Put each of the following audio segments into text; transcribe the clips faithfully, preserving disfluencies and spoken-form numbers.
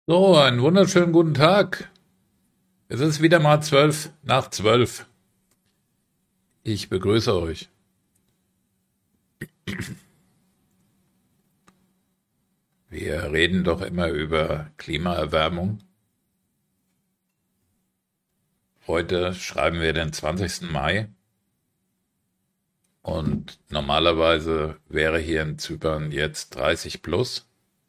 So, einen wunderschönen guten Tag. Es ist wieder mal zwölf nach zwölf. Ich begrüße euch. Wir reden doch immer über Klimaerwärmung. Heute schreiben wir den zwanzigsten Mai und normalerweise wäre hier in Zypern jetzt dreißig plus,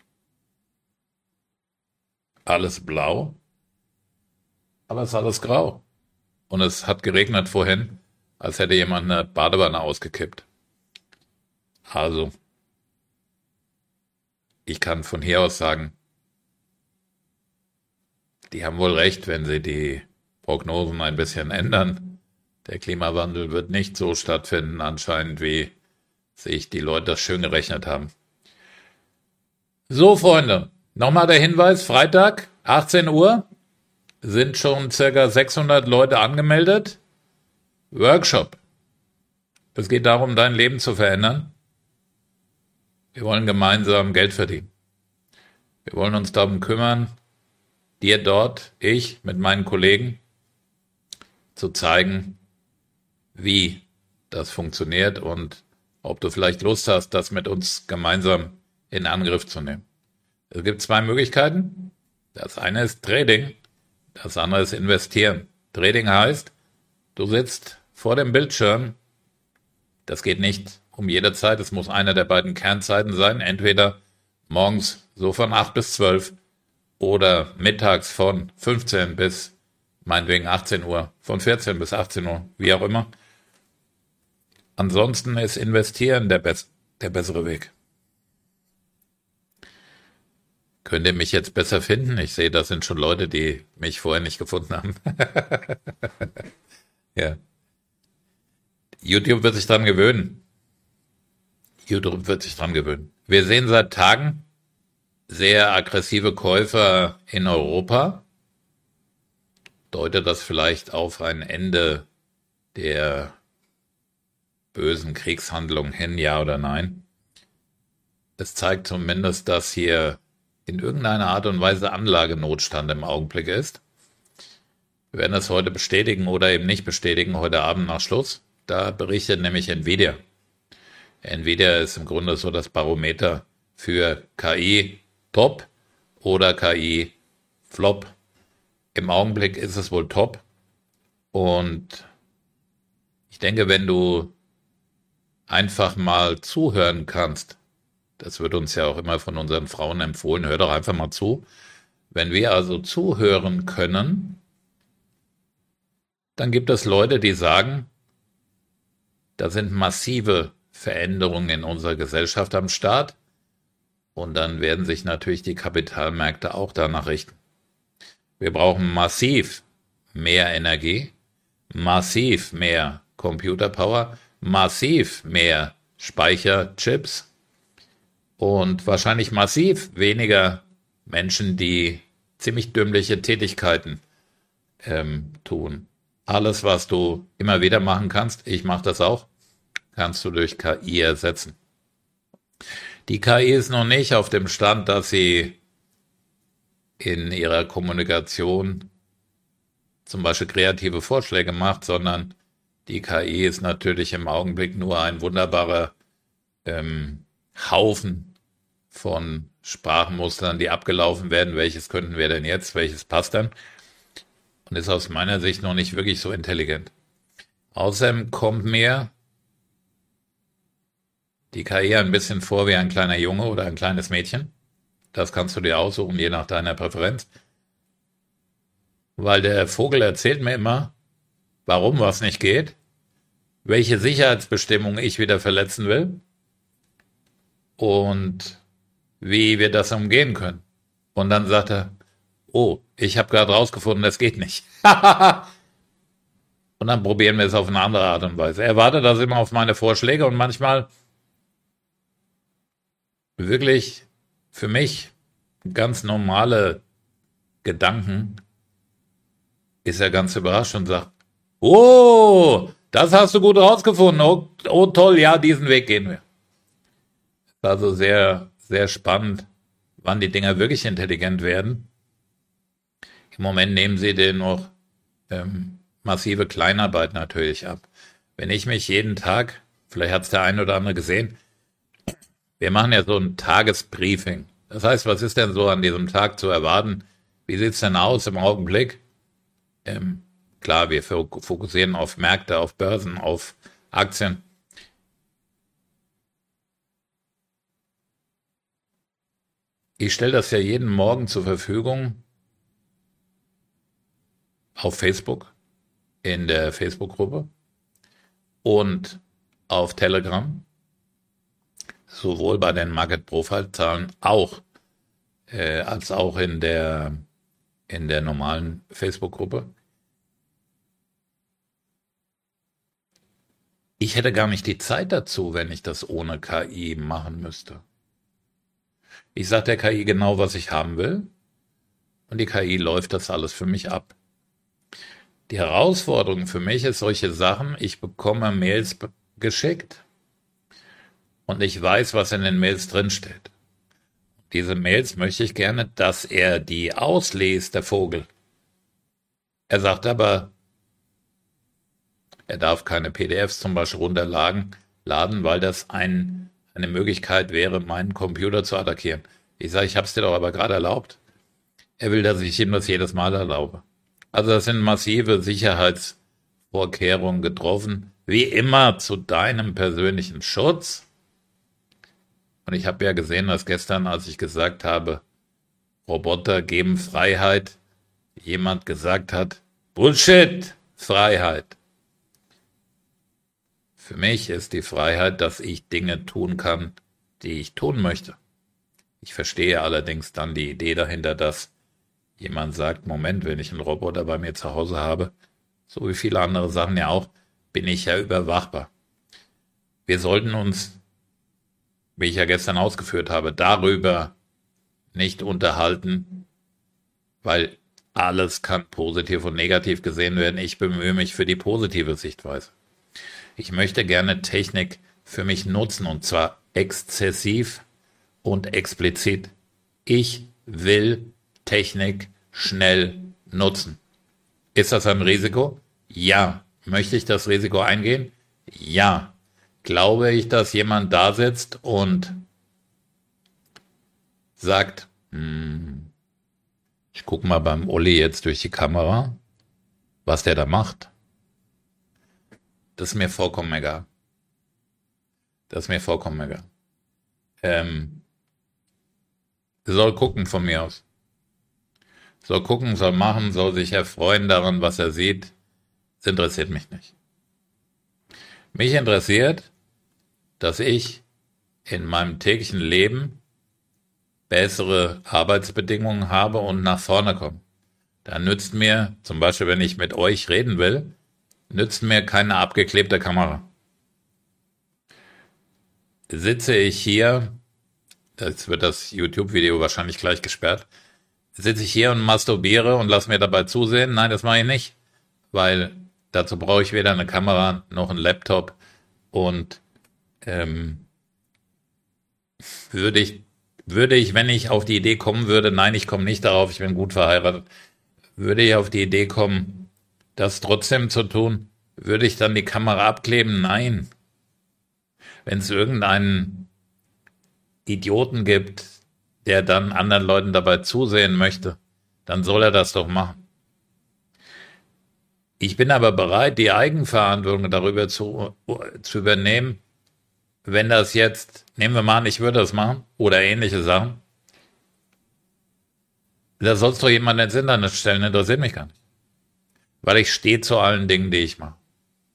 alles blau, aber es ist alles grau. Und es hat geregnet vorhin, als hätte jemand eine Badewanne ausgekippt. Also, ich kann von hier aus sagen, die haben wohl recht, wenn sie die Prognosen ein bisschen ändern. Der Klimawandel wird nicht so stattfinden anscheinend, wie sich die Leute das schön gerechnet haben. So, Freunde, nochmal der Hinweis, Freitag, achtzehn Uhr, sind schon circa sechshundert Leute angemeldet. Workshop. Es geht darum, dein Leben zu verändern. Wir wollen gemeinsam Geld verdienen. Wir wollen uns darum kümmern, dir dort, ich mit meinen Kollegen, zu zeigen, wie das funktioniert und ob du vielleicht Lust hast, das mit uns gemeinsam in Angriff zu nehmen. Es gibt zwei Möglichkeiten. Das eine ist Trading, das andere ist Investieren. Trading heißt, du sitzt vor dem Bildschirm. Das geht nicht um jede Zeit, es muss eine der beiden Kernzeiten sein, entweder morgens so von acht bis zwölf oder mittags von fünfzehn bis meinetwegen achtzehn Uhr, von vierzehn bis achtzehn Uhr, wie auch immer. Ansonsten ist Investieren der, bess der bessere Weg. Könnt ihr mich jetzt besser finden? Ich sehe, das sind schon Leute, die mich vorher nicht gefunden haben. Ja. YouTube wird sich dran gewöhnen. YouTube wird sich dran gewöhnen. Wir sehen seit Tagen sehr aggressive Käufer in Europa. Deutet das vielleicht auf ein Ende der bösen Kriegshandlungen hin, ja oder nein? Es zeigt zumindest, dass hier in irgendeiner Art und Weise Anlagenotstand im Augenblick ist. Wir werden das heute bestätigen oder eben nicht bestätigen, heute Abend nach Schluss. Da berichtet nämlich Nvidia. Nvidia ist im Grunde so das Barometer für K I Top oder K I Flop. Im Augenblick ist es wohl Top. Und ich denke, wenn du einfach mal zuhören kannst, das wird uns ja auch immer von unseren Frauen empfohlen, hör doch einfach mal zu. Wenn wir also zuhören können, dann gibt es Leute, die sagen, da sind massive Veränderungen in unserer Gesellschaft am Start und dann werden sich natürlich die Kapitalmärkte auch danach richten. Wir brauchen massiv mehr Energie, massiv mehr Computerpower, massiv mehr Speicherchips und wahrscheinlich massiv weniger Menschen, die ziemlich dümmliche Tätigkeiten ähm, tun. Alles, was du immer wieder machen kannst, ich mache das auch, kannst du durch K I ersetzen. Die K I ist noch nicht auf dem Stand, dass sie in ihrer Kommunikation zum Beispiel kreative Vorschläge macht, sondern die K I ist natürlich im Augenblick nur ein wunderbarer ähm, Haufen von Sprachmustern, die abgelaufen werden. Welches könnten wir denn jetzt? Welches passt dann? Und ist aus meiner Sicht noch nicht wirklich so intelligent. Außerdem kommt mir die K I ein bisschen vor wie ein kleiner Junge oder ein kleines Mädchen. Das kannst du dir aussuchen, je nach deiner Präferenz. Weil der Vogel erzählt mir immer, warum was nicht geht, welche Sicherheitsbestimmungen ich wieder verletzen will und wie wir das umgehen können. Und dann sagt er, oh, ich habe gerade rausgefunden, das geht nicht. Und dann probieren wir es auf eine andere Art und Weise. Er wartet das immer auf meine Vorschläge und manchmal wirklich für mich ganz normale Gedanken ist er ganz überrascht und sagt, oh, das hast du gut rausgefunden. Oh, oh toll, ja, diesen Weg gehen wir. Also sehr, sehr spannend, wann die Dinger wirklich intelligent werden. Im Moment nehmen sie denen noch ähm, massive Kleinarbeit natürlich ab. Wenn ich mich jeden Tag, vielleicht hat es der eine oder andere gesehen, wir machen ja so ein Tagesbriefing. Das heißt, was ist denn so an diesem Tag zu erwarten? Wie sieht's denn aus im Augenblick? Ähm, klar, wir fokussieren auf Märkte, auf Börsen, auf Aktien. Ich stelle das ja jeden Morgen zur Verfügung auf Facebook, in der Facebook-Gruppe und auf Telegram, sowohl bei den Market Profile-Zahlen auch, äh, als auch in der, in der normalen Facebook-Gruppe. Ich hätte gar nicht die Zeit dazu, wenn ich das ohne K I machen müsste. Ich sage der K I genau, was ich haben will, und die K I läuft das alles für mich ab. Die Herausforderung für mich ist solche Sachen, ich bekomme Mails geschickt und ich weiß, was in den Mails drinsteht. Diese Mails möchte ich gerne, dass er die ausliest, der Vogel. Er sagt aber, er darf keine P D Fs zum Beispiel runterladen, laden, weil das ein, eine Möglichkeit wäre, meinen Computer zu attackieren. Ich sage, ich habe es dir doch aber gerade erlaubt. Er will, dass ich ihm das jedes Mal erlaube. Also das sind massive Sicherheitsvorkehrungen getroffen, wie immer zu deinem persönlichen Schutz. Und ich habe ja gesehen, dass gestern, als ich gesagt habe, Roboter geben Freiheit, jemand gesagt hat, Bullshit, Freiheit. Für mich ist die Freiheit, dass ich Dinge tun kann, die ich tun möchte. Ich verstehe allerdings dann die Idee dahinter, dass jemand sagt, Moment, wenn ich einen Roboter bei mir zu Hause habe, so wie viele andere Sachen ja auch, bin ich ja überwachbar. Wir sollten uns, wie ich ja gestern ausgeführt habe, darüber nicht unterhalten, weil alles kann positiv und negativ gesehen werden. Ich bemühe mich für die positive Sichtweise. Ich möchte gerne Technik für mich nutzen, und zwar exzessiv und explizit. Ich will Technik schnell nutzen. Ist das ein Risiko? Ja. Möchte ich das Risiko eingehen? Ja. Glaube ich, dass jemand da sitzt und sagt, hm, ich gucke mal beim Olli jetzt durch die Kamera, was der da macht? Das ist mir vollkommen egal. Das ist mir vollkommen egal. Ähm, soll gucken von mir aus. Soll gucken, soll machen, soll sich erfreuen daran, was er sieht. Das interessiert mich nicht. Mich interessiert, dass ich in meinem täglichen Leben bessere Arbeitsbedingungen habe und nach vorne komme. Da nützt mir, zum Beispiel wenn ich mit euch reden will, nützt mir keine abgeklebte Kamera. Sitze ich hier, jetzt wird das YouTube-Video wahrscheinlich gleich gesperrt, sitze ich hier und masturbiere und lasse mir dabei zusehen? Nein, das mache ich nicht, weil dazu brauche ich weder eine Kamera noch einen Laptop, und ähm, würde ich, würde ich, wenn ich auf die Idee kommen würde, nein, ich komme nicht darauf, ich bin gut verheiratet, würde ich auf die Idee kommen, das trotzdem zu tun, würde ich dann die Kamera abkleben? Nein. Wenn es irgendeinen Idioten gibt, der dann anderen Leuten dabei zusehen möchte, dann soll er das doch machen. Ich bin aber bereit, die Eigenverantwortung darüber zu, zu übernehmen, wenn das jetzt, nehmen wir mal an, ich würde das machen, oder ähnliche Sachen, da soll es doch jemand ins Internet stellen, interessiert mich gar nicht. Weil ich stehe zu allen Dingen, die ich mache.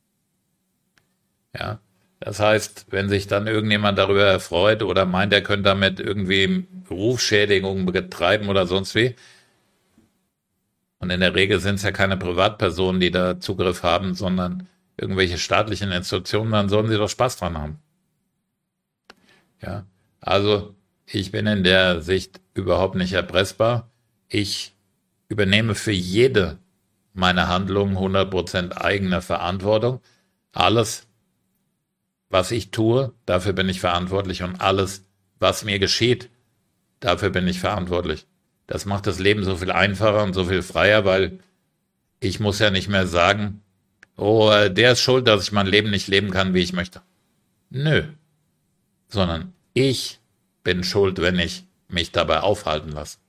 Ja, das heißt, wenn sich dann irgendjemand darüber erfreut oder meint, er könnte damit irgendwie Rufschädigung betreiben oder sonst wie, und in der Regel sind es ja keine Privatpersonen, die da Zugriff haben, sondern irgendwelche staatlichen Institutionen, dann sollen sie doch Spaß dran haben. Ja, also ich bin in der Sicht überhaupt nicht erpressbar. Ich übernehme für jede meiner Handlungen hundert Prozent eigene Verantwortung. Alles, was ich tue, dafür bin ich verantwortlich, und alles, was mir geschieht, dafür bin ich verantwortlich. Das macht das Leben so viel einfacher und so viel freier, weil ich muss ja nicht mehr sagen, oh, äh, der ist schuld, dass ich mein Leben nicht leben kann, wie ich möchte. Nö, sondern ich bin schuld, wenn ich mich dabei aufhalten lasse.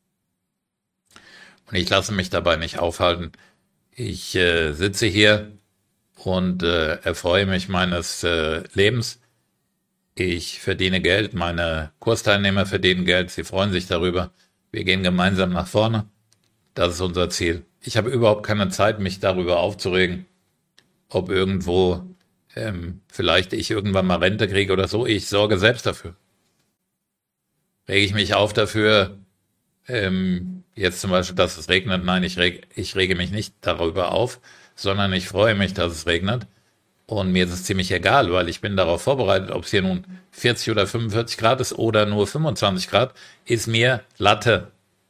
Und ich lasse mich dabei nicht aufhalten. Ich äh, sitze hier und äh, erfreue mich meines äh, Lebens. Ich verdiene Geld, meine Kursteilnehmer verdienen Geld, sie freuen sich darüber. Wir gehen gemeinsam nach vorne. Das ist unser Ziel. Ich habe überhaupt keine Zeit, mich darüber aufzuregen, ob irgendwo ähm, vielleicht ich irgendwann mal Rente kriege oder so. Ich sorge selbst dafür. Rege ich mich auf dafür, ähm, jetzt zum Beispiel, dass es regnet? Nein, ich reg, ich rege mich nicht darüber auf, sondern ich freue mich, dass es regnet. Und mir ist es ziemlich egal, weil ich bin darauf vorbereitet, ob es hier nun vierzig oder fünfundvierzig Grad ist oder nur fünfundzwanzig Grad, ist mir Latte.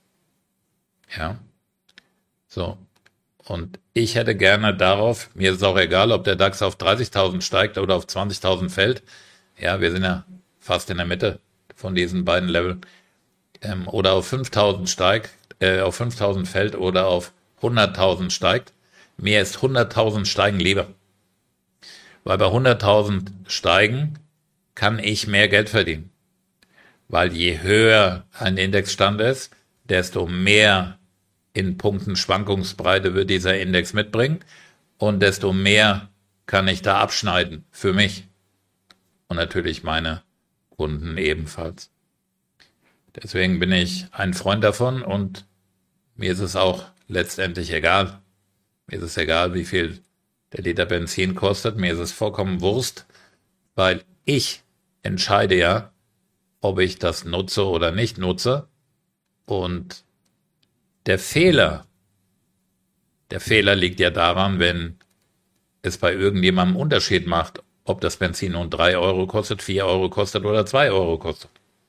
Ja, so. Und ich hätte gerne darauf, mir ist es auch egal, ob der DAX auf dreißigtausend steigt oder auf zwanzigtausend fällt. Ja, wir sind ja fast in der Mitte von diesen beiden Leveln. Ähm, oder auf fünftausend steigt, äh, auf fünftausend fällt oder auf hunderttausend steigt. Mir ist hunderttausend steigen lieber. Weil bei hunderttausend steigen kann ich mehr Geld verdienen. Weil je höher ein Indexstand ist, desto mehr in Punkten Schwankungsbreite wird dieser Index mitbringen und desto mehr kann ich da abschneiden für mich und natürlich meine Kunden ebenfalls. Deswegen bin ich ein Freund davon und mir ist es auch letztendlich egal. Mir ist es egal, wie viel der Liter Benzin kostet. Mir ist es vollkommen Wurst, weil ich entscheide ja, ob ich das nutze oder nicht nutze. Und der Fehler, der Fehler liegt ja daran, wenn es bei irgendjemandem einen Unterschied macht, ob das Benzin nun drei Euro kostet, vier Euro kostet oder zwei Euro kostet.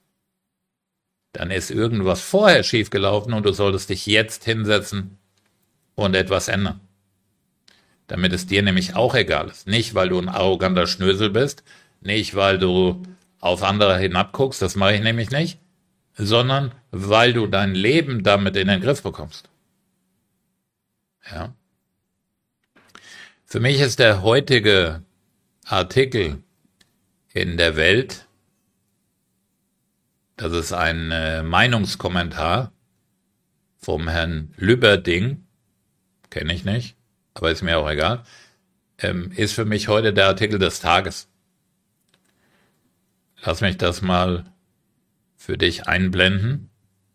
Dann ist irgendwas vorher schiefgelaufen und du solltest dich jetzt hinsetzen und etwas ändern. Damit es dir nämlich auch egal ist. Nicht, weil du ein arroganter Schnösel bist, nicht, weil du auf andere hinabguckst, das mache ich nämlich nicht, sondern weil du dein Leben damit in den Griff bekommst. Ja. Für mich ist der heutige Artikel in der Welt, das ist ein äh, Meinungskommentar vom Herrn Lübberding, kenne ich nicht, aber ist mir auch egal, ähm, ist für mich heute der Artikel des Tages. Lass mich das mal für dich einblenden.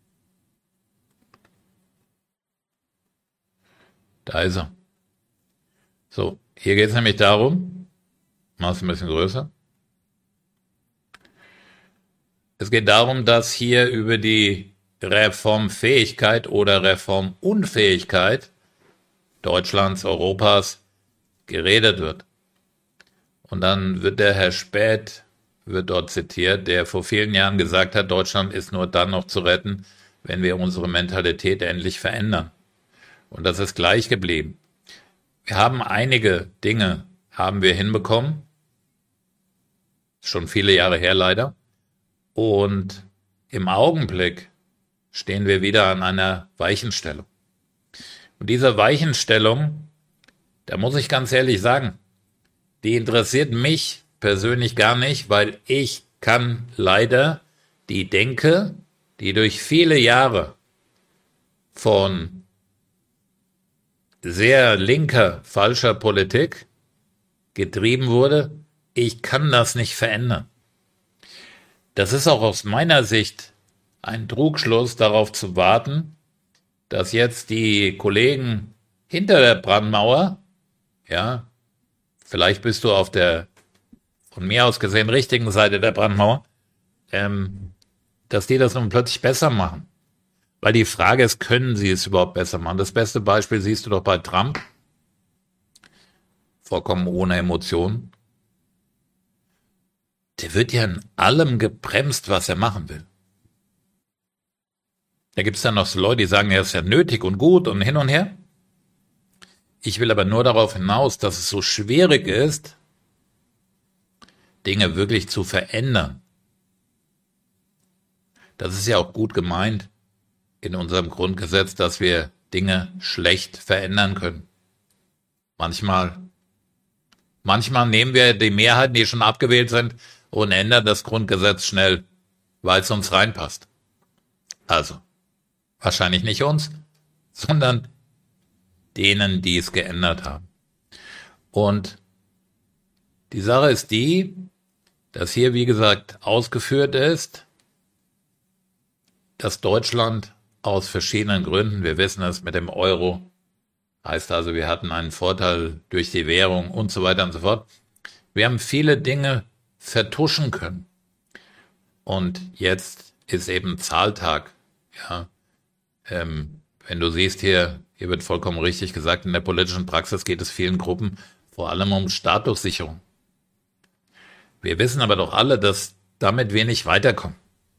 Da ist er. So, hier geht es nämlich darum, mach es ein bisschen größer. Es geht darum, dass hier über die Reformfähigkeit oder Reformunfähigkeit Deutschlands, Europas geredet wird. Und dann wird der Herr Späth, wird dort zitiert, der vor vielen Jahren gesagt hat, Deutschland ist nur dann noch zu retten, wenn wir unsere Mentalität endlich verändern. Und das ist gleich geblieben. Wir haben einige Dinge, haben wir hinbekommen, schon viele Jahre her leider, und im Augenblick stehen wir wieder an einer Weichenstellung. Und diese Weichenstellung, da muss ich ganz ehrlich sagen, die interessiert mich persönlich gar nicht, weil ich kann leider die Denke, die durch viele Jahre von sehr linker, falscher Politik getrieben wurde, ich kann das nicht verändern. Das ist auch aus meiner Sicht ein Trugschluss, darauf zu warten, dass jetzt die Kollegen hinter der Brandmauer, ja, vielleicht bist du auf der von mir aus gesehen richtigen Seite der Brandmauer, ähm, dass die das nun plötzlich besser machen. Weil die Frage ist, können sie es überhaupt besser machen? Das beste Beispiel siehst du doch bei Trump, vollkommen ohne Emotionen. Der wird ja in allem gebremst, was er machen will. Da gibt es dann noch so Leute, die sagen, er ist ja nötig und gut und hin und her. Ich will aber nur darauf hinaus, dass es so schwierig ist, Dinge wirklich zu verändern. Das ist ja auch gut gemeint. in unserem Grundgesetz, dass wir Dinge schlecht verändern können. Manchmal, manchmal nehmen wir die Mehrheiten, die schon abgewählt sind, und ändern das Grundgesetz schnell, weil es uns reinpasst. Also, wahrscheinlich nicht uns, sondern denen, die es geändert haben. Und die Sache ist die, dass hier, wie gesagt, ausgeführt ist, dass Deutschland aus verschiedenen Gründen, wir wissen es mit dem Euro, heißt also, wir hatten einen Vorteil durch die Währung und so weiter und so fort. Wir haben viele Dinge vertuschen können. Und jetzt ist eben Zahltag. Ja, ähm, wenn du siehst hier, hier wird vollkommen richtig gesagt, in der politischen Praxis geht es vielen Gruppen vor allem um Statussicherung. Wir wissen aber doch alle, dass damit wir nicht weiterkommen.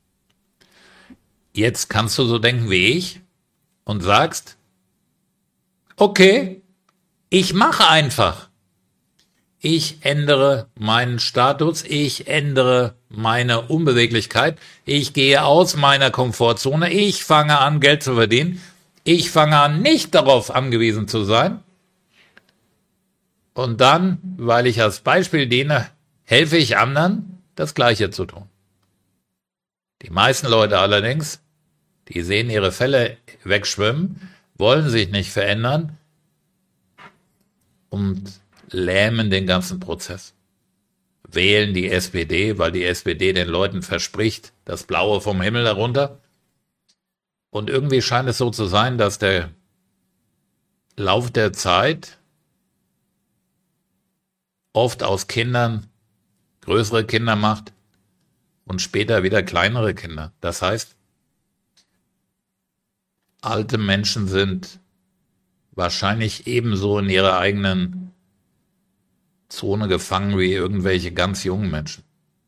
Jetzt kannst du so denken wie ich und sagst, okay, ich mache einfach. Ich ändere meinen Status, ich ändere meine Unbeweglichkeit, ich gehe aus meiner Komfortzone, ich fange an, Geld zu verdienen, ich fange an, nicht darauf angewiesen zu sein. Und dann, weil ich als Beispiel diene, helfe ich anderen, das Gleiche zu tun. Die meisten Leute allerdings, die sehen ihre Fälle wegschwimmen, wollen sich nicht verändern und lähmen den ganzen Prozess. Wählen die S P D, weil die S P D den Leuten verspricht, das Blaue vom Himmel herunter. Und irgendwie scheint es so zu sein, dass der Lauf der Zeit oft aus Kindern größere Kinder macht und später wieder kleinere Kinder. Das heißt, alte Menschen sind wahrscheinlich ebenso in ihrer eigenen Zone gefangen wie irgendwelche ganz jungen Menschen.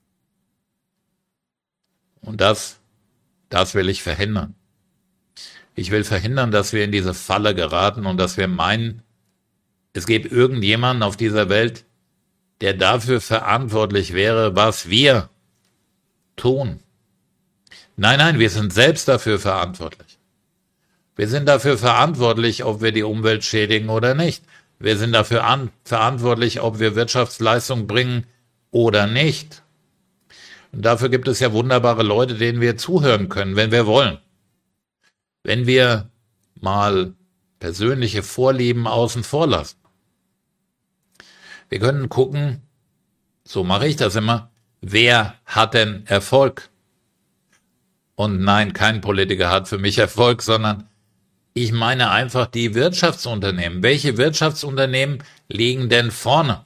Und das, das will ich verhindern. Ich will verhindern, dass wir in diese Falle geraten und dass wir meinen, es gibt irgendjemanden auf dieser Welt, der dafür verantwortlich wäre, was wir tun. Nein, nein, wir sind selbst dafür verantwortlich. Wir sind dafür verantwortlich, ob wir die Umwelt schädigen oder nicht. Wir sind dafür an, verantwortlich, ob wir Wirtschaftsleistung bringen oder nicht. Und dafür gibt es ja wunderbare Leute, denen wir zuhören können, wenn wir wollen. Wenn wir mal persönliche Vorlieben außen vor lassen. Wir können gucken, so mache ich das immer, wer hat denn Erfolg? Und nein, kein Politiker hat für mich Erfolg, sondern ich meine einfach die Wirtschaftsunternehmen. Welche Wirtschaftsunternehmen liegen denn vorne?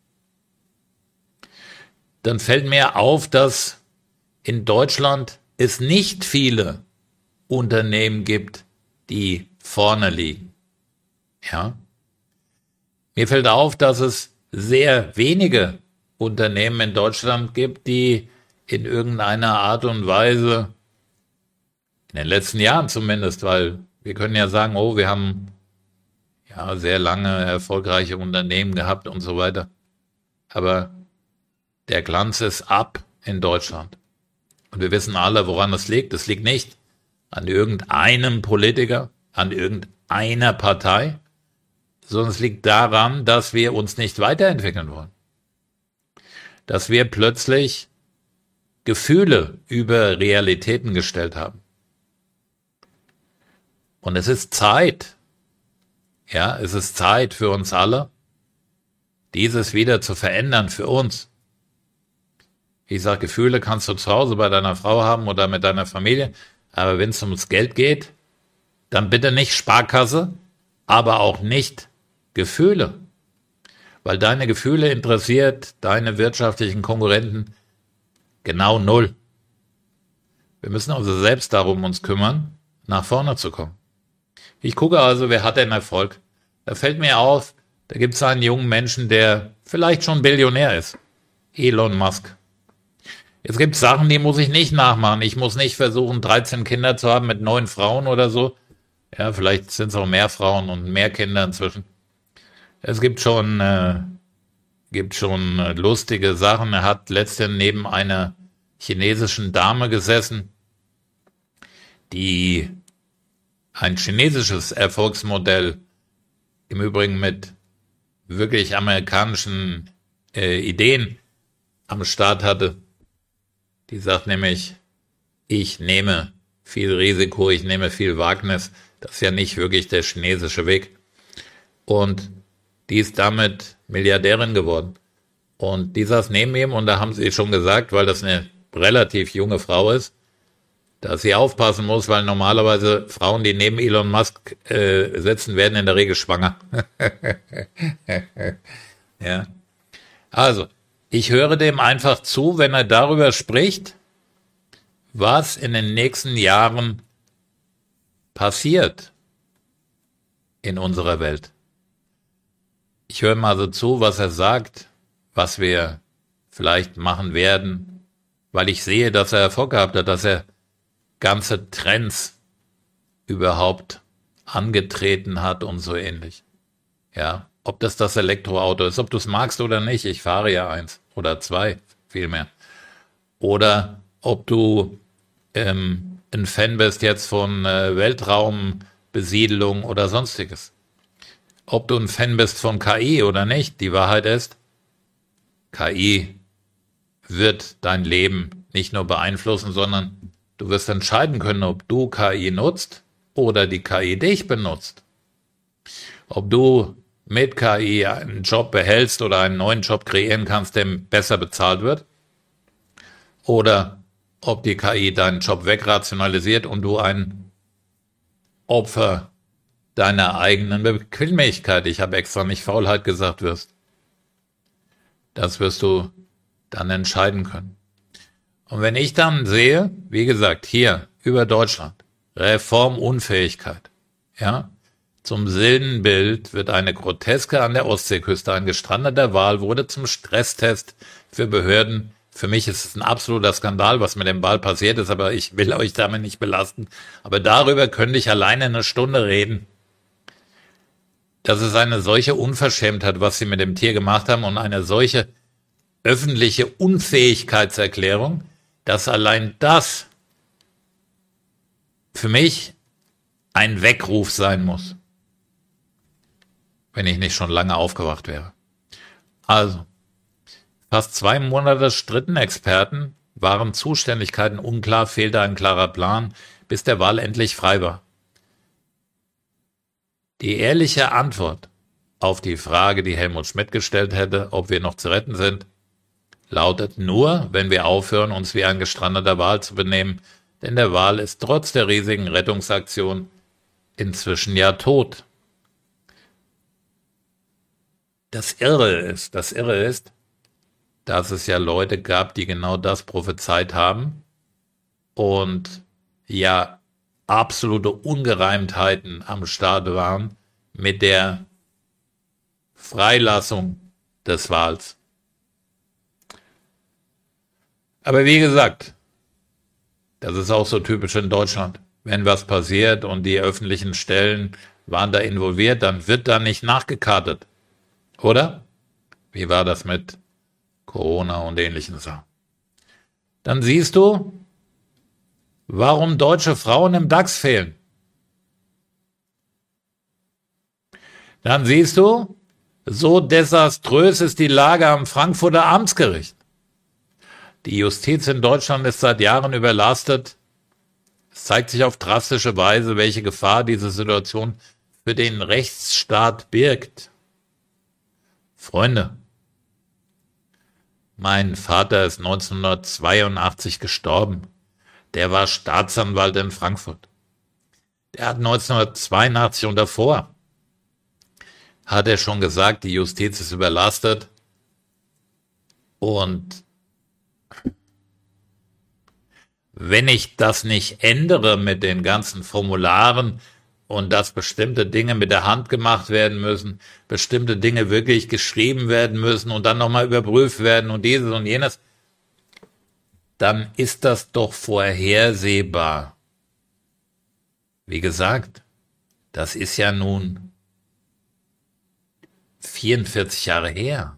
Dann fällt mir auf, dass in Deutschland es nicht viele Unternehmen gibt, die vorne liegen. Ja? Mir fällt auf, dass es sehr wenige Unternehmen in Deutschland gibt, die in irgendeiner Art und Weise, in den letzten Jahren zumindest, weil wir können ja sagen, oh, wir haben ja sehr lange erfolgreiche Unternehmen gehabt und so weiter. Aber der Glanz ist ab in Deutschland. Und wir wissen alle, woran es liegt. Es liegt nicht an irgendeinem Politiker, an irgendeiner Partei, sondern es liegt daran, dass wir uns nicht weiterentwickeln wollen. Dass wir plötzlich Gefühle über Realitäten gestellt haben. Und es ist Zeit, ja, es ist Zeit für uns alle, dieses wieder zu verändern für uns. Ich sage, Gefühle kannst du zu Hause bei deiner Frau haben oder mit deiner Familie, aber wenn es ums Geld geht, dann bitte nicht Sparkasse, aber auch nicht Gefühle. Weil deine Gefühle interessiert deine wirtschaftlichen Konkurrenten genau null. Wir müssen also selbst darum uns kümmern, nach vorne zu kommen. Ich gucke also, wer hat denn Erfolg? Da fällt mir auf, da gibt es einen jungen Menschen, der vielleicht schon Billionär ist. Elon Musk. Es gibt Sachen, die muss ich nicht nachmachen. Ich muss nicht versuchen, dreizehn Kinder zu haben mit neun Frauen oder so. Ja, vielleicht sind es auch mehr Frauen und mehr Kinder inzwischen. Es gibt schon, äh, gibt schon äh, lustige Sachen. Er hat letztens neben einer chinesischen Dame gesessen, die ein chinesisches Erfolgsmodell, im Übrigen mit wirklich amerikanischen äh, Ideen am Start hatte. Die sagt nämlich, ich nehme viel Risiko, ich nehme viel Wagnis. Das ist ja nicht wirklich der chinesische Weg. Und die ist damit Milliardärin geworden. Und die saß neben ihm und da haben sie schon gesagt, weil das eine relativ junge Frau ist, dass sie aufpassen muss, weil normalerweise Frauen, die neben Elon Musk äh, sitzen, werden in der Regel schwanger. Ja. Also, ich höre dem einfach zu, wenn er darüber spricht, was in den nächsten Jahren passiert in unserer Welt. Ich höre mal so zu, was er sagt, was wir vielleicht machen werden, weil ich sehe, dass er Erfolg gehabt hat, dass er ganze Trends überhaupt angetreten hat und so ähnlich. Ja, ob das das Elektroauto ist, ob du es magst oder nicht, ich fahre ja eins oder zwei, vielmehr. Oder ob du ähm, ein Fan bist jetzt von äh, Weltraumbesiedelung oder sonstiges. Ob du ein Fan bist von K I oder nicht, die Wahrheit ist, K I wird dein Leben nicht nur beeinflussen, sondern du wirst entscheiden können, ob du K I nutzt oder die K I dich benutzt. Ob du mit K I einen Job behältst oder einen neuen Job kreieren kannst, der besser bezahlt wird. Oder ob die K I deinen Job wegrationalisiert und du ein Opfer deiner eigenen Bequemlichkeit, ich habe extra nicht Faulheit gesagt, wirst. Das wirst du dann entscheiden können. Und wenn ich dann sehe, wie gesagt, hier über Deutschland, Reformunfähigkeit, ja, zum Sinnbild wird eine Groteske an der Ostseeküste. Ein gestrandeter Wal wurde zum Stresstest für Behörden. Für mich ist es ein absoluter Skandal, was mit dem Wal passiert ist, aber ich will euch damit nicht belasten. Aber darüber könnte ich alleine eine Stunde reden. Das ist eine solche Unverschämtheit, was sie mit dem Tier gemacht haben und eine solche öffentliche Unfähigkeitserklärung, dass allein das für mich ein Weckruf sein muss, wenn ich nicht schon lange aufgewacht wäre. Also, fast zwei Monate stritten Experten, waren Zuständigkeiten unklar, fehlte ein klarer Plan, bis der Wal endlich frei war. Die ehrliche Antwort auf die Frage, die Helmut Schmidt gestellt hätte, ob wir noch zu retten sind, lautet nur, wenn wir aufhören, uns wie ein gestrandeter Wal zu benehmen, denn der Wal ist trotz der riesigen Rettungsaktion inzwischen ja tot. Das Irre ist, das Irre ist, dass es ja Leute gab, die genau das prophezeit haben und ja absolute Ungereimtheiten am Start waren mit der Freilassung des Wals. Aber wie gesagt, das ist auch so typisch in Deutschland. Wenn was passiert und die öffentlichen Stellen waren da involviert, dann wird da nicht nachgekartet. Oder? Wie war das mit Corona und ähnlichen Sachen? Dann siehst du, warum deutsche Frauen im DAX fehlen. Dann siehst du, so desaströs ist die Lage am Frankfurter Amtsgericht. Die Justiz in Deutschland ist seit Jahren überlastet. Es zeigt sich auf drastische Weise, welche Gefahr diese Situation für den Rechtsstaat birgt. Freunde, mein Vater ist neunzehnhundertzweiundachtzig gestorben. Der war Staatsanwalt in Frankfurt. Der hat neunzehnhundertzweiundachtzig und davor hat er schon gesagt, die Justiz ist überlastet. Und wenn ich das nicht ändere mit den ganzen Formularen und dass bestimmte Dinge mit der Hand gemacht werden müssen, bestimmte Dinge wirklich geschrieben werden müssen und dann nochmal überprüft werden und dieses und jenes, dann ist das doch vorhersehbar. Wie gesagt, das ist ja nun vierundvierzig Jahre her.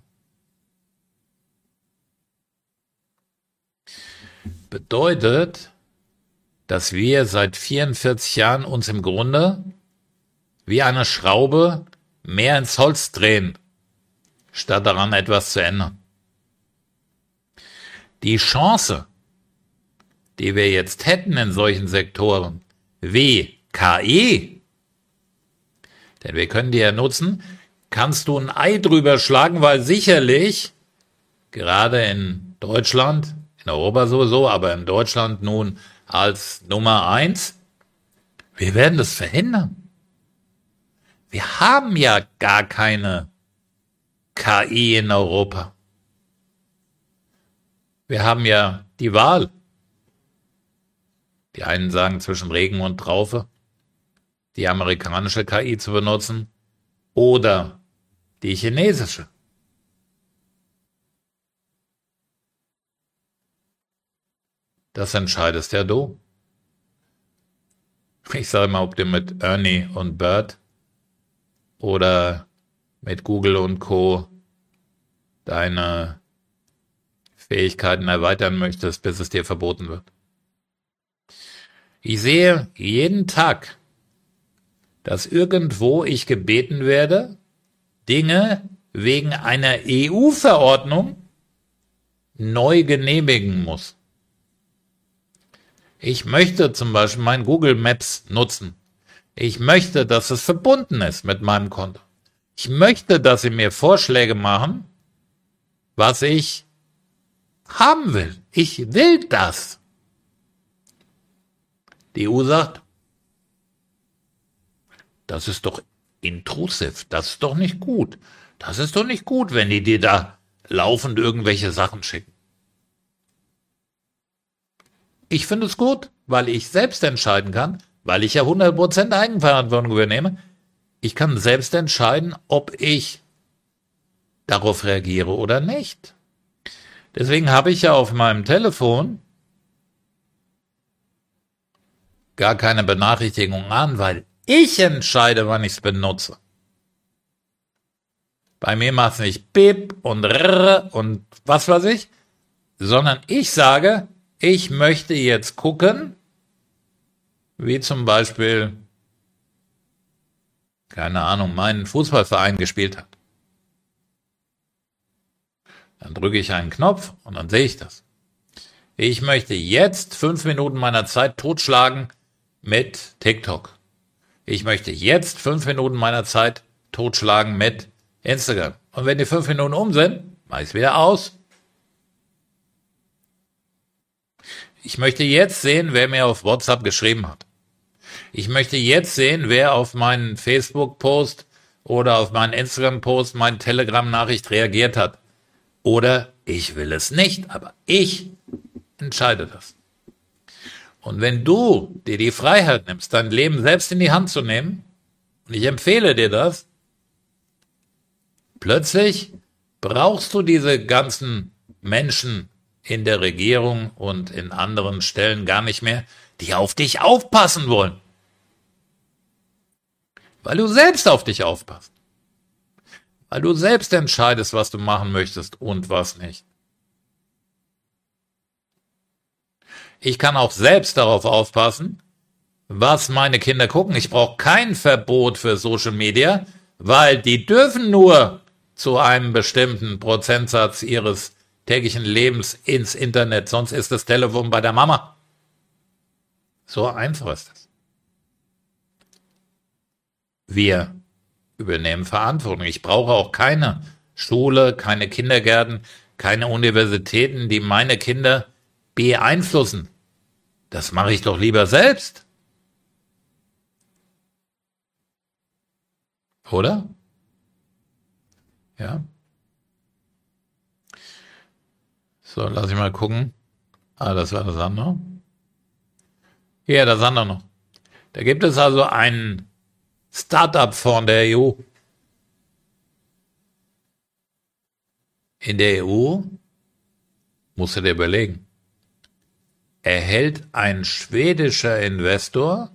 Bedeutet, dass wir seit vierundvierzig Jahren uns im Grunde wie eine Schraube mehr ins Holz drehen, statt daran etwas zu ändern. Die Chance, die wir jetzt hätten in solchen Sektoren wie K I, denn wir können die ja nutzen, kannst du ein Ei drüber schlagen, weil sicherlich, gerade in Deutschland, in Europa sowieso, aber in Deutschland nun als Nummer eins, wir werden das verhindern. Wir haben ja gar keine K I in Europa. Wir haben ja die Wahl. Die einen sagen zwischen Regen und Traufe, die amerikanische K I zu benutzen oder die chinesische. Das entscheidest ja du. Ich sage mal, ob du mit Ernie und Bert oder mit Google und Co. deine Fähigkeiten erweitern möchtest, bis es dir verboten wird. Ich sehe jeden Tag, dass irgendwo ich gebeten werde, Dinge wegen einer E U-Verordnung neu genehmigen muss. Ich möchte zum Beispiel mein Google Maps nutzen. Ich möchte, dass es verbunden ist mit meinem Konto. Ich möchte, dass sie mir Vorschläge machen, was ich haben will. Ich will das. Die E U sagt, das ist doch intrusiv, das ist doch nicht gut. Das ist doch nicht gut, wenn die dir da laufend irgendwelche Sachen schicken. Ich finde es gut, weil ich selbst entscheiden kann, weil ich ja hundert Prozent Eigenverantwortung übernehme. Ich kann selbst entscheiden, ob ich darauf reagiere oder nicht. Deswegen habe ich ja auf meinem Telefon gar keine Benachrichtigung an, weil ich entscheide, wann ich es benutze. Bei mir macht es nicht Bip und Rrr und was weiß ich, sondern ich sage, ich möchte jetzt gucken, wie zum Beispiel, keine Ahnung, mein Fußballverein gespielt hat. Dann drücke ich einen Knopf und dann sehe ich das. Ich möchte jetzt fünf Minuten meiner Zeit totschlagen mit TikTok. Ich möchte jetzt fünf Minuten meiner Zeit totschlagen mit Instagram. Und wenn die fünf Minuten um sind, mache ich es wieder aus. Ich möchte jetzt sehen, wer mir auf WhatsApp geschrieben hat. Ich möchte jetzt sehen, wer auf meinen Facebook-Post oder auf meinen Instagram-Post, meine Telegram-Nachricht reagiert hat. Oder ich will es nicht, aber ich entscheide das. Und wenn du dir die Freiheit nimmst, dein Leben selbst in die Hand zu nehmen, und ich empfehle dir das, plötzlich brauchst du diese ganzen Menschen in der Regierung und in anderen Stellen gar nicht mehr, die auf dich aufpassen wollen. Weil du selbst auf dich aufpasst. Weil du selbst entscheidest, was du machen möchtest und was nicht. Ich kann auch selbst darauf aufpassen, was meine Kinder gucken. Ich brauche kein Verbot für Social Media, weil die dürfen nur zu einem bestimmten Prozentsatz ihres täglichen Lebens ins Internet, sonst ist das Telefon bei der Mama. So einfach ist es. Wir übernehmen Verantwortung. Ich brauche auch keine Schule, keine Kindergärten, keine Universitäten, die meine Kinder beeinflussen. Das mache ich doch lieber selbst. Oder? Ja. So, lass ich mal gucken. Ah, das war das andere. Ja, das andere noch. Da gibt es also einen Start-up-Fonds der E U. In der E U, musst du dir überlegen, erhält ein schwedischer Investor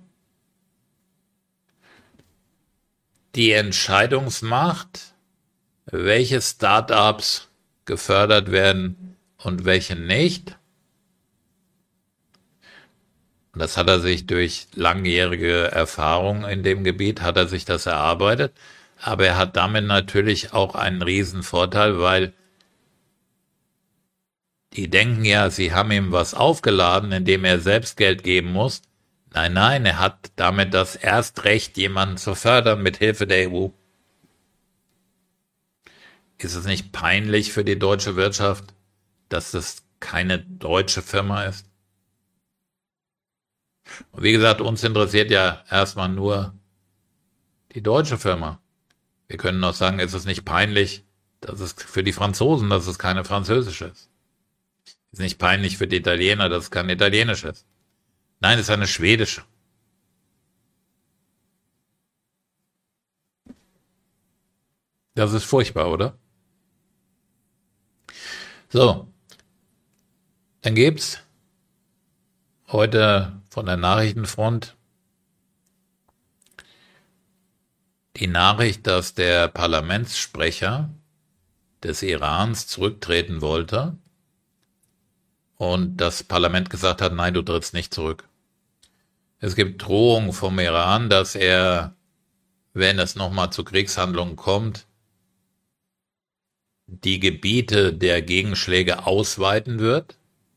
die Entscheidungsmacht, welche Start-ups gefördert werden und welche nicht. Und das hat er sich durch langjährige Erfahrung in dem Gebiet, hat er sich das erarbeitet. Aber er hat damit natürlich auch einen riesen Vorteil, weil die denken ja, sie haben ihm was aufgeladen, indem er selbst Geld geben muss. Nein, nein, er hat damit das Erstrecht, jemanden zu fördern mit Hilfe der E U. Ist es nicht peinlich für die deutsche Wirtschaft, dass es keine deutsche Firma ist? Und wie gesagt, uns interessiert ja erstmal nur die deutsche Firma. Wir können noch sagen, ist es nicht peinlich, dass es für die Franzosen, dass es keine französische ist. Ist nicht peinlich für die Italiener, dass es kein italienische ist. Nein, es ist eine schwedische. Das ist furchtbar, oder? So, dann gibt's heute von der Nachrichtenfront die Nachricht, dass der Parlamentssprecher des Irans zurücktreten wollte und das Parlament gesagt hat, nein, du trittst nicht zurück. Es gibt Drohungen vom Iran, dass er, wenn es nochmal zu Kriegshandlungen kommt, die Gebiete der Gegenschläge ausweiten wird.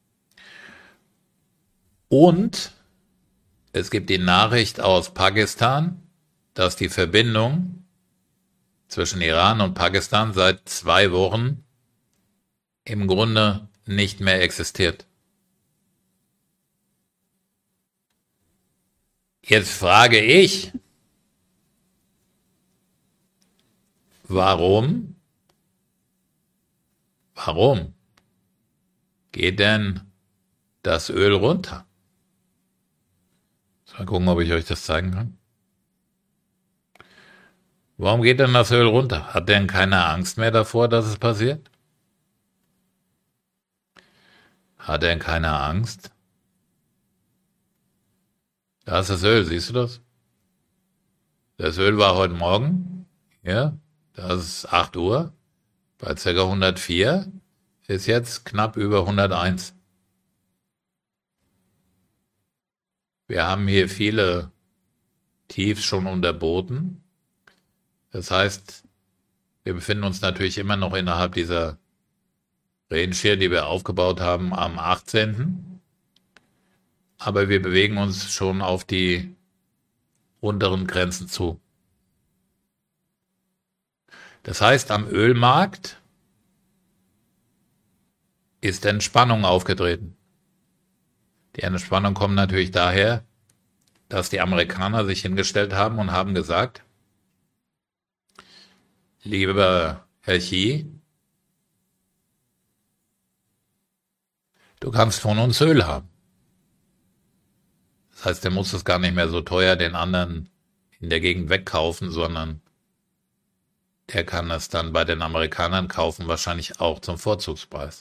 Und es gibt die Nachricht aus Pakistan, dass die Verbindung zwischen Iran und Pakistan seit zwei Wochen im Grunde nicht mehr existiert. Jetzt frage ich, warum, warum geht denn das Öl runter? Mal gucken, ob ich euch das zeigen kann. Warum geht denn das Öl runter? Hat denn keiner Angst mehr davor, dass es passiert? Hat denn keiner Angst? Da ist das Öl, siehst du das? Das Öl war heute Morgen, ja, das ist acht Uhr, bei ca. hundertvier, ist jetzt knapp über hunderteins. Wir haben hier viele Tiefs schon unterboten. Das heißt, wir befinden uns natürlich immer noch innerhalb dieser Range hier, die wir aufgebaut haben am achtzehnten Aber wir bewegen uns schon auf die unteren Grenzen zu. Das heißt, am Ölmarkt ist Entspannung aufgetreten. Die Entspannung kommt natürlich daher, dass die Amerikaner sich hingestellt haben und haben gesagt, lieber Herr Xi, du kannst von uns Öl haben. Das heißt, der muss es gar nicht mehr so teuer den anderen in der Gegend wegkaufen, sondern der kann es dann bei den Amerikanern kaufen, wahrscheinlich auch zum Vorzugspreis.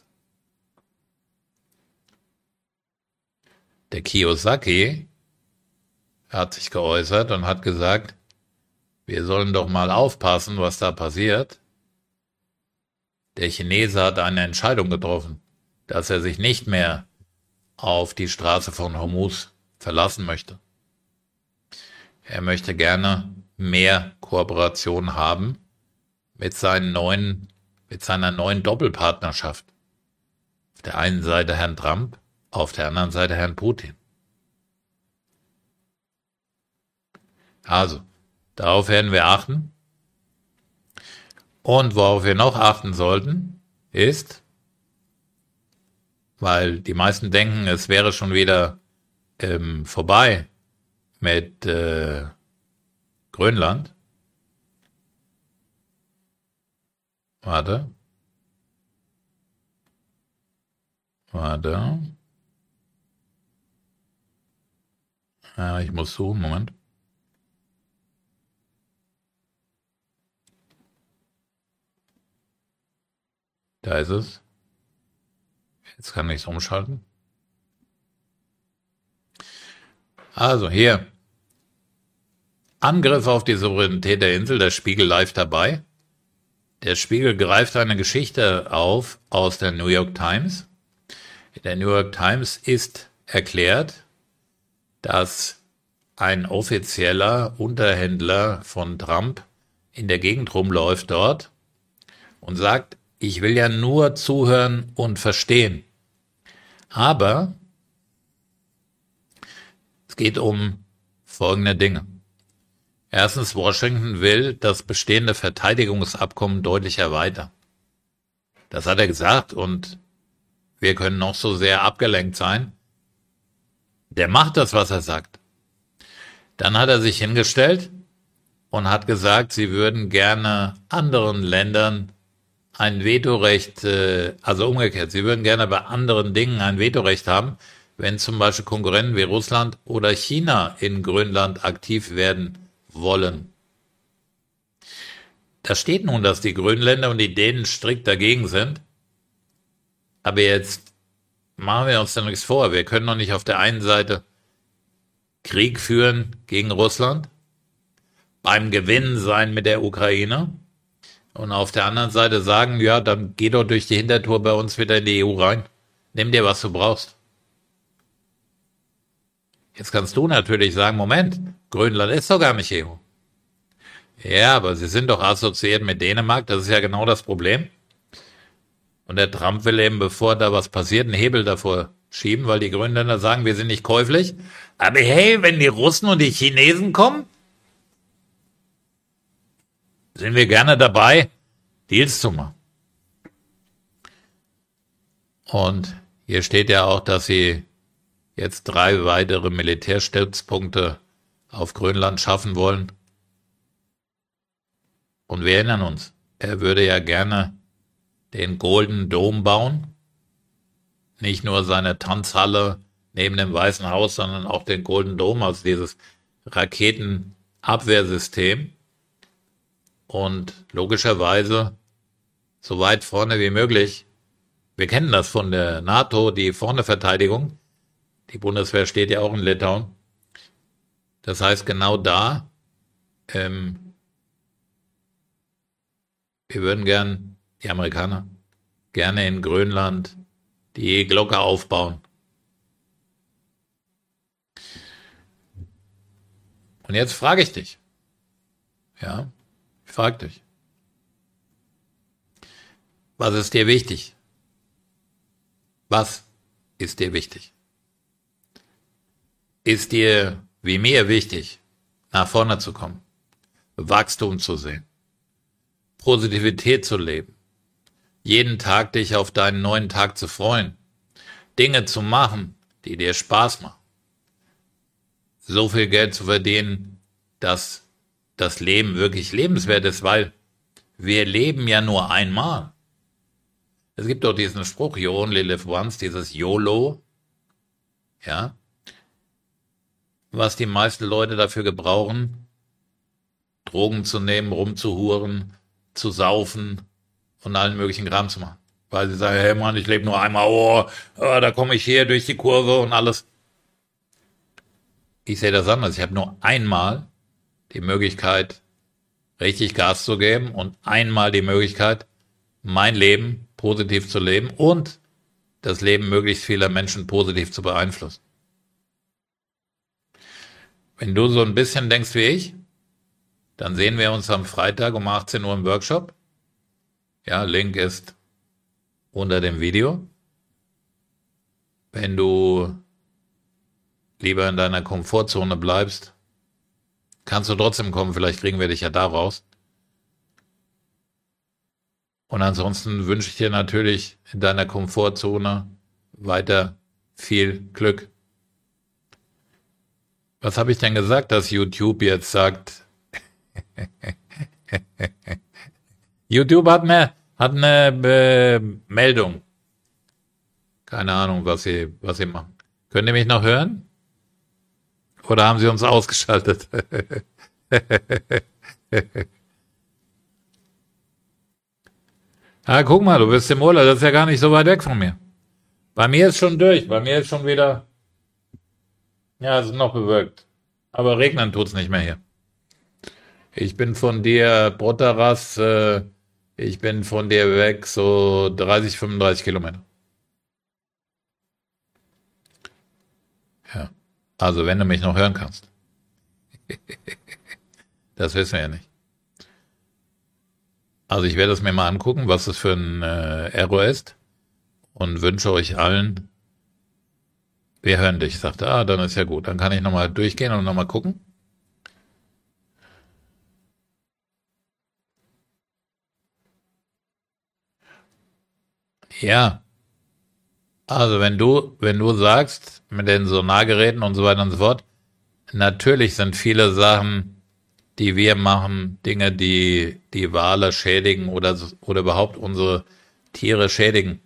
Der Kiyosaki hat sich geäußert und hat gesagt, wir sollen doch mal aufpassen, was da passiert. Der Chinese hat eine Entscheidung getroffen, dass er sich nicht mehr auf die Straße von Hormuz verlassen möchte. Er möchte gerne mehr Kooperation haben mit seinen neuen, mit seiner neuen Doppelpartnerschaft. Auf der einen Seite Herrn Trump, auf der anderen Seite Herrn Putin. Also, darauf werden wir achten. Und worauf wir noch achten sollten, ist, weil die meisten denken, es wäre schon wieder ähm, vorbei mit äh, Grönland. Warte. Warte. Ja, ich muss suchen, Moment. Da ist es. Jetzt kann ich es umschalten. Also hier. Angriff auf die Souveränität der Insel, der Spiegel live dabei. Der Spiegel greift eine Geschichte auf aus der New York Times. In der New York Times ist erklärt, dass ein offizieller Unterhändler von Trump in der Gegend rumläuft dort und sagt, ich will ja nur zuhören und verstehen. Aber es geht um folgende Dinge. Erstens, Washington will das bestehende Verteidigungsabkommen deutlich erweitern. Das hat er gesagt und wir können noch so sehr abgelenkt sein. Der macht das, was er sagt. Dann hat er sich hingestellt und hat gesagt, sie würden gerne anderen Ländern ein Vetorecht, äh, also umgekehrt, sie würden gerne bei anderen Dingen ein Vetorecht haben, wenn zum Beispiel Konkurrenten wie Russland oder China in Grönland aktiv werden wollen. Da steht nun, dass die Grönländer und die Dänen strikt dagegen sind. Aber jetzt machen wir uns da nichts vor. Wir können doch nicht auf der einen Seite Krieg führen gegen Russland, beim Gewinn sein mit der Ukraine und auf der anderen Seite sagen, ja, dann geh doch durch die Hintertür bei uns wieder in die E U rein. Nimm dir, was du brauchst. Jetzt kannst du natürlich sagen, Moment, Grönland ist doch gar nicht E U. Ja, aber sie sind doch assoziiert mit Dänemark, das ist ja genau das Problem. Und der Trump will eben, bevor da was passiert, einen Hebel davor schieben, weil die Grönländer sagen, wir sind nicht käuflich. Aber hey, wenn die Russen und die Chinesen kommen, sind wir gerne dabei, Deals zu machen. Und hier steht ja auch, dass sie jetzt drei weitere Militärstützpunkte auf Grönland schaffen wollen. Und wir erinnern uns, er würde ja gerne den Golden Dome bauen. Nicht nur seine Tanzhalle neben dem Weißen Haus, sondern auch den Golden Dome, also dieses Raketenabwehrsystem. Und logischerweise so weit vorne wie möglich. Wir kennen das von der NATO, die Vorne-Verteidigung. Die Bundeswehr steht ja auch in Litauen. Das heißt, genau da, ähm, wir würden gern, die Amerikaner, gerne in Grönland die Glocke aufbauen. Und jetzt frage ich dich, ja, ich frage dich, was ist dir wichtig? Was ist dir wichtig? Ist dir, wie mir, wichtig, nach vorne zu kommen, Wachstum zu sehen, Positivität zu leben, jeden Tag dich auf deinen neuen Tag zu freuen, Dinge zu machen, die dir Spaß machen, so viel Geld zu verdienen, dass das Leben wirklich lebenswert ist, weil wir leben ja nur einmal. Es gibt doch diesen Spruch, you only live once, dieses YOLO, ja, was die meisten Leute dafür gebrauchen, Drogen zu nehmen, rumzuhuren, zu saufen und allen möglichen Kram zu machen. Weil sie sagen, hey Mann, ich lebe nur einmal, oh, oh da komme ich hier durch die Kurve und alles. Ich sehe das anders. Ich habe nur einmal die Möglichkeit, richtig Gas zu geben und einmal die Möglichkeit, mein Leben positiv zu leben und das Leben möglichst vieler Menschen positiv zu beeinflussen. Wenn du so ein bisschen denkst wie ich, dann sehen wir uns am Freitag um achtzehn Uhr im Workshop. Ja, Link ist unter dem Video. Wenn du lieber in deiner Komfortzone bleibst, kannst du trotzdem kommen, vielleicht kriegen wir dich ja da raus. Und ansonsten wünsche ich dir natürlich in deiner Komfortzone weiter viel Glück. Was habe ich denn gesagt, dass YouTube jetzt sagt? YouTube hat eine, hat eine äh, Meldung. Keine Ahnung, was sie, was sie machen. Könnt ihr mich noch hören? Oder haben sie uns ausgeschaltet? Ah, guck mal, du bist im Urlaub, das ist ja gar nicht so weit weg von mir. Bei mir ist schon durch, bei mir ist schon wieder, ja, es ist noch bewölkt. Aber regnen tut's nicht mehr hier. Ich bin von dir, Brotteras, äh, ich bin von dir weg so dreißig, fünfunddreißig Kilometer. Ja. Also wenn du mich noch hören kannst. Das wissen wir ja nicht. Also ich werde es mir mal angucken, was das für ein äh, Error ist und wünsche euch allen, wir hören dich, sagte, ah, dann ist ja gut. Dann kann ich nochmal durchgehen und nochmal gucken. Ja, also wenn du, wenn du sagst, mit den Sonargeräten und so weiter und so fort, natürlich sind viele Sachen, die wir machen, Dinge, die die Wale schädigen oder, oder überhaupt unsere Tiere schädigen.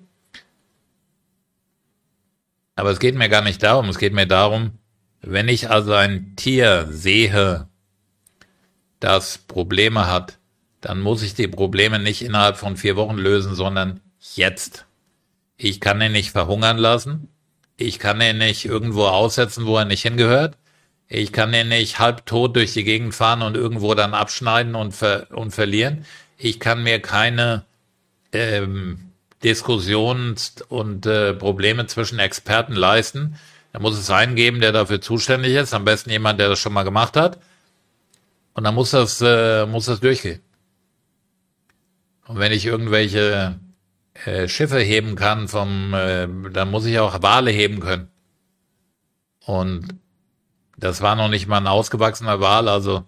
Aber es geht mir gar nicht darum, es geht mir darum, wenn ich also ein Tier sehe, das Probleme hat, dann muss ich die Probleme nicht innerhalb von vier Wochen lösen, sondern jetzt. Ich kann ihn nicht verhungern lassen. Ich kann ihn nicht irgendwo aussetzen, wo er nicht hingehört. Ich kann ihn nicht halbtot durch die Gegend fahren und irgendwo dann abschneiden und, ver und verlieren. Ich kann mir keine ähm, Diskussionen und äh, Probleme zwischen Experten leisten. Da muss es einen geben, der dafür zuständig ist. Am besten jemand, der das schon mal gemacht hat. Und dann muss das, äh, muss das durchgehen. Und wenn ich irgendwelche äh, Schiffe heben kann vom, äh, dann muss ich auch Wale heben können. Und das war noch nicht mal ein ausgewachsener Wal, also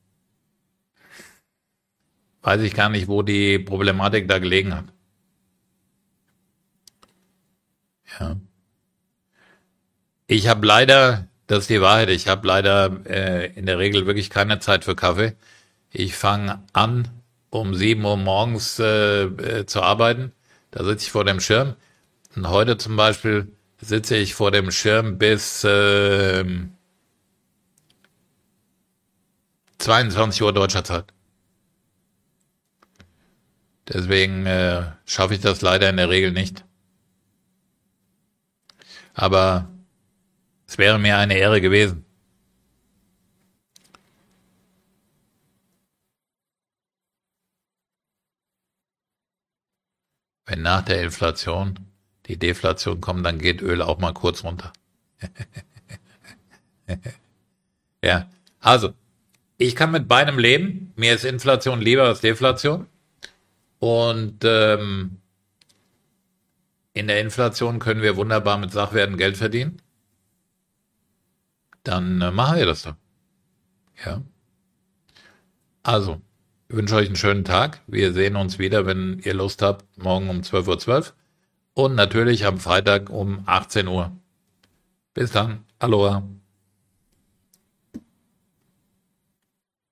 weiß ich gar nicht, wo die Problematik da gelegen hat. Ja. Ich habe leider, das ist die Wahrheit, ich habe leider äh, in der Regel wirklich keine Zeit für Kaffee. Ich fange an, um sieben Uhr morgens äh, äh, zu arbeiten. Da sitze ich vor dem Schirm. Und heute zum Beispiel sitze ich vor dem Schirm bis äh, zweiundzwanzig Uhr deutscher Zeit. Deswegen äh, schaffe ich das leider in der Regel nicht. Aber es wäre mir eine Ehre gewesen. Wenn nach der Inflation die Deflation kommt, dann geht Öl auch mal kurz runter. Ja, also, ich kann mit beidem leben. Mir ist Inflation lieber als Deflation. Und ähm, in der Inflation können wir wunderbar mit Sachwerten Geld verdienen. Dann äh, machen wir das doch. Ja. Also, ich wünsche euch einen schönen Tag. Wir sehen uns wieder, wenn ihr Lust habt, morgen um zwölf Uhr zwölf und natürlich am Freitag um achtzehn Uhr. Bis dann. Aloha.